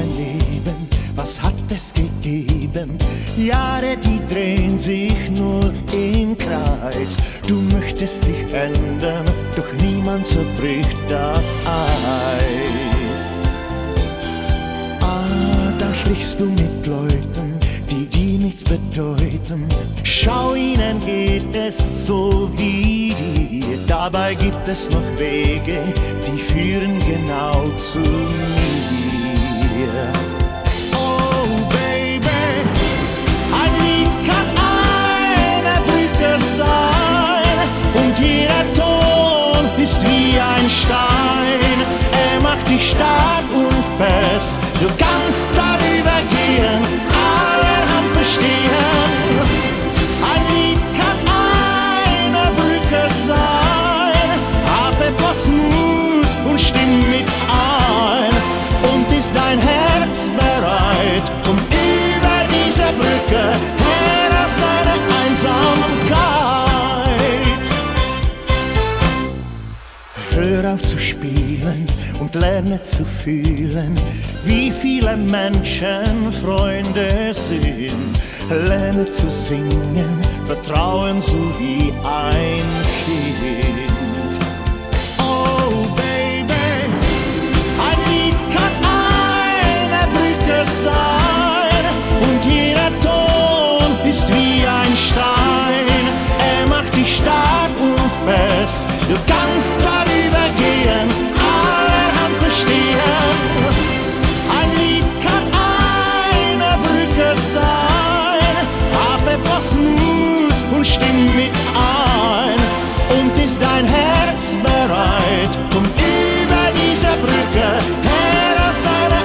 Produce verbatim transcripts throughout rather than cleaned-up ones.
dein Leben, was hat es gegeben? Jahre, die drehen sich nur im Kreis. Du möchtest dich ändern, doch niemand zerbricht das Eis. Ah, dann sprichst du mit Leuten, die dir nichts bedeuten. Schau, ihnen geht es so wie dir. Dabei gibt es noch Wege, die führen genau zu mir. Oh Baby, ein Lied kann eine Brücke sein, und jeder Ton ist wie ein Stein. Er macht dich stark und fest, du kannst darüber gehen, alle Hand verstehen. Ein Lied kann eine Brücke sein, hab etwas Mut und stimm mit ein. Und ist dein Herz bereit, komm über diese Brücke her aus deiner Einsamkeit. Hör auf zu spielen und lerne zu fühlen, wie viele Menschen Freunde sind. Lerne zu singen, vertrauen so wie ein Kind. Oh Baby, ein Lied kann eine Brücke sein, und jeder Ton ist wie ein Stein. Er macht dich stark und fest, du kannst darüber gehen, alle Hand verstehen. Ein Lied kann eine Brücke sein, hab etwas Mut und stimm mit ein. Und ist dein Herz bereit, komm über diese Brücke her aus deiner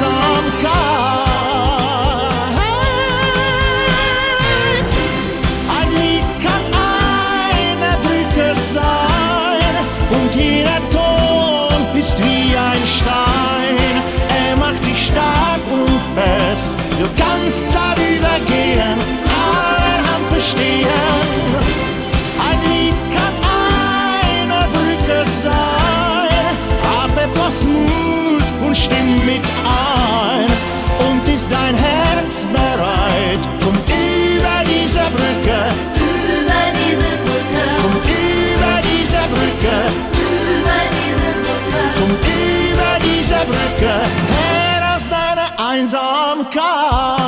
Einsamkeit. Ein Lied kann eine Brücke sein, und jeder Ton ist wie ein Stein. Er macht dich stark und fest, du kannst darüber gehen, alle Hand verstehen. Ein Lied kann eine Brücke sein, hab etwas Mut und stimm mit ein. Und ist dein Herz bereit, komm über diese Brücke, Über diese Brücke, komm über diese Brücke, über diese Brücke. komm über diese Brücke her aus deiner Einsamkeit.